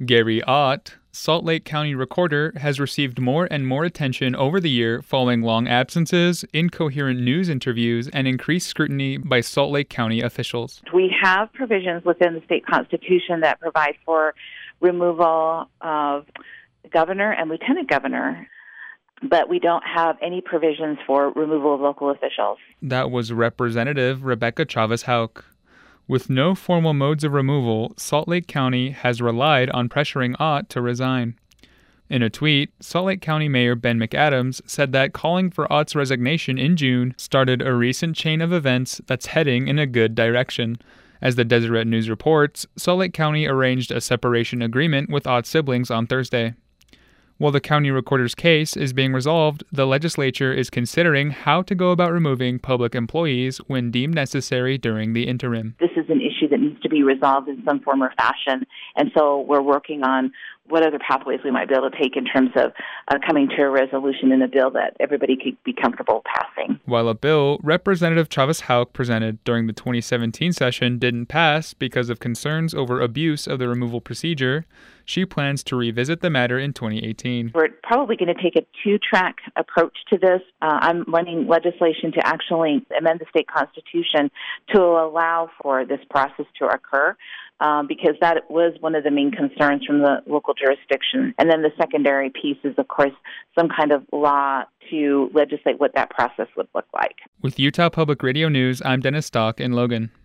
Gary Ott, Salt Lake County recorder, has received more and more attention over the year following long absences, incoherent news interviews, and increased scrutiny by Salt Lake County officials. We have provisions within the state constitution that provide for removal of governor and lieutenant governor, but we don't have any provisions for removal of local officials. That was Representative Rebecca Chavez-Houck. With no formal modes of removal, Salt Lake County has relied on pressuring Ott to resign. In a tweet, Salt Lake County Mayor Ben McAdams said that calling for Ott's resignation in June started a recent chain of events that's heading in a good direction. As the Deseret News reports, Salt Lake County arranged a separation agreement with Ott's siblings on Thursday. While the county recorder's case is being resolved, the legislature is considering how to go about removing public employees when deemed necessary during the interim. This is an issue that needs to be resolved in some form or fashion, and so we're working on what other pathways we might be able to take in terms of coming to a resolution in a bill that everybody could be comfortable passing. While a bill Representative Chavez-Houck presented during the 2017 session didn't pass because of concerns over abuse of the removal procedure, she plans to revisit the matter in 2018. We're probably going to take a two-track approach to this. I'm running legislation to actually amend the state constitution to allow for this process to occur, because that was one of the main concerns from the local jurisdiction. And then the secondary piece is, of course, some kind of law to legislate what that process would look like. With Utah Public Radio News, I'm Dennis Stock in Logan.